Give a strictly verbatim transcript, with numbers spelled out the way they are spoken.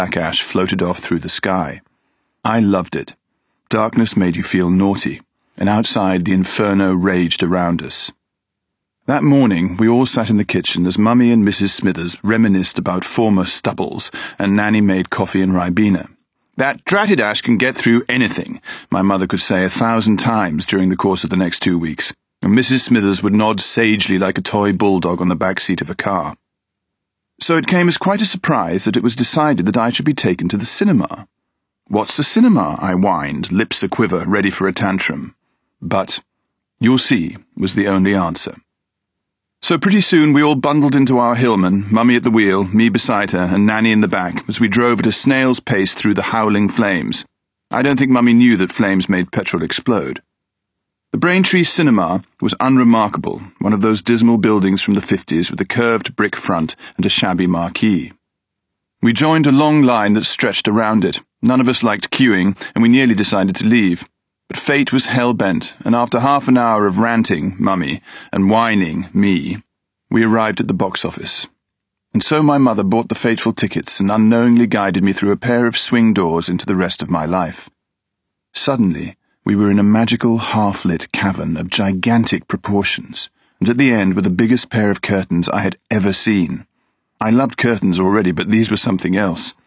black ash floated off through the sky. I loved it. Darkness made you feel naughty, and outside the inferno raged around us. That morning we all sat in the kitchen as Mummy and Missus Smithers reminisced about former stubbles, and Nanny made coffee and ribena. "That dratted ash can get through anything," my mother could say a thousand times during the course of the next two weeks, and Missus Smithers would nod sagely like a toy bulldog on the back seat of a car. So it came as quite a surprise that it was decided that I should be taken to the cinema. "What's the cinema?" I whined, lips a-quiver, ready for a tantrum. But, "You'll see," was the only answer. So pretty soon we all bundled into our Hillman, Mummy at the wheel, me beside her, and Nanny in the back, as we drove at a snail's pace through the howling flames. I don't think Mummy knew that flames made petrol explode. The Braintree Cinema was unremarkable, one of those dismal buildings from the fifties with a curved brick front and a shabby marquee. We joined a long line that stretched around it. None of us liked queuing, and we nearly decided to leave. But fate was hell-bent, and after half an hour of ranting, Mummy, and whining, me, we arrived at the box office. And so my mother bought the fateful tickets and unknowingly guided me through a pair of swing doors into the rest of my life. Suddenly, we were in a magical, half-lit cavern of gigantic proportions, and at the end were the biggest pair of curtains I had ever seen. I loved curtains already, but these were something else.